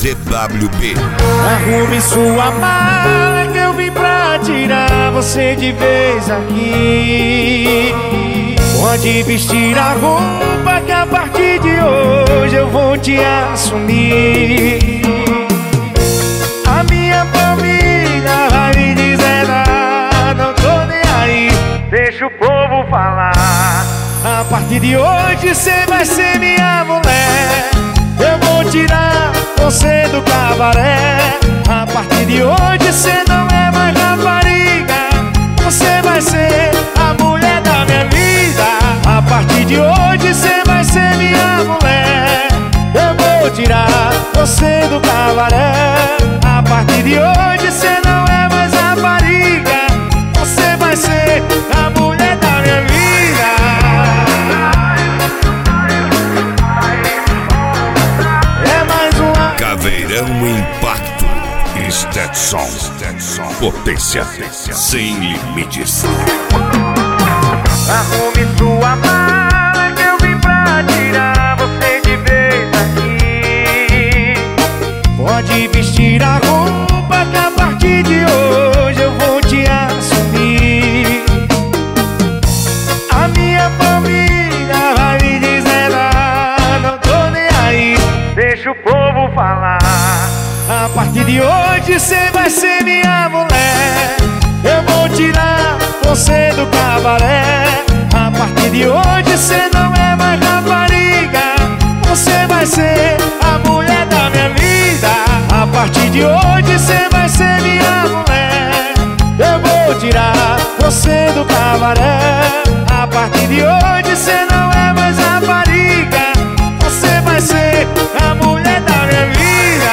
ZWB. Arrume sua mala que eu vim pra tirar você de vez aqui. Pode vestir a roupa que a partir de hoje eu vou te assumir. A minha família vai me dizer nada, não tô nem aí, deixa o povo falar. A partir de hoje cê vai ser minha mulher, eu vou tirar você do cabaré. A partir de hoje cê não é mais rapariga, você vai ser a mulher da minha vida. A partir de hoje cê vai ser minha mulher, eu vou tirar você do cabaré. A partir de hoje cê não é mais rapariga, você vai ser a mulher da minha vida. É mais uma Caveirão Impacto. Stetson. Potência sem limites. Arrume sua mala que eu vim pra tirar você de vez aqui. Pode vestir a roupa que a partir de hoje eu vou te assumir. A minha família vai me dizer nada, não tô nem aí, deixa o povo falar. A partir de hoje cê vai ser minha mulher, eu vou tirar você do cabaré. A partir de hoje cê não é mais rapariga, você vai ser a mulher da minha vida. A partir de hoje cê vai ser minha mulher, eu vou tirar você do cabaré. A partir de hoje cê não é mais rapariga, você vai ser a mulher da minha vida.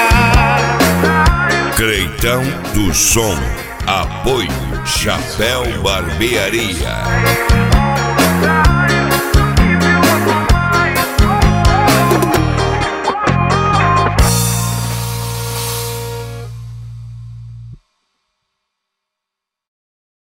Creitão do Som. Apoio Chapéu Barbearia.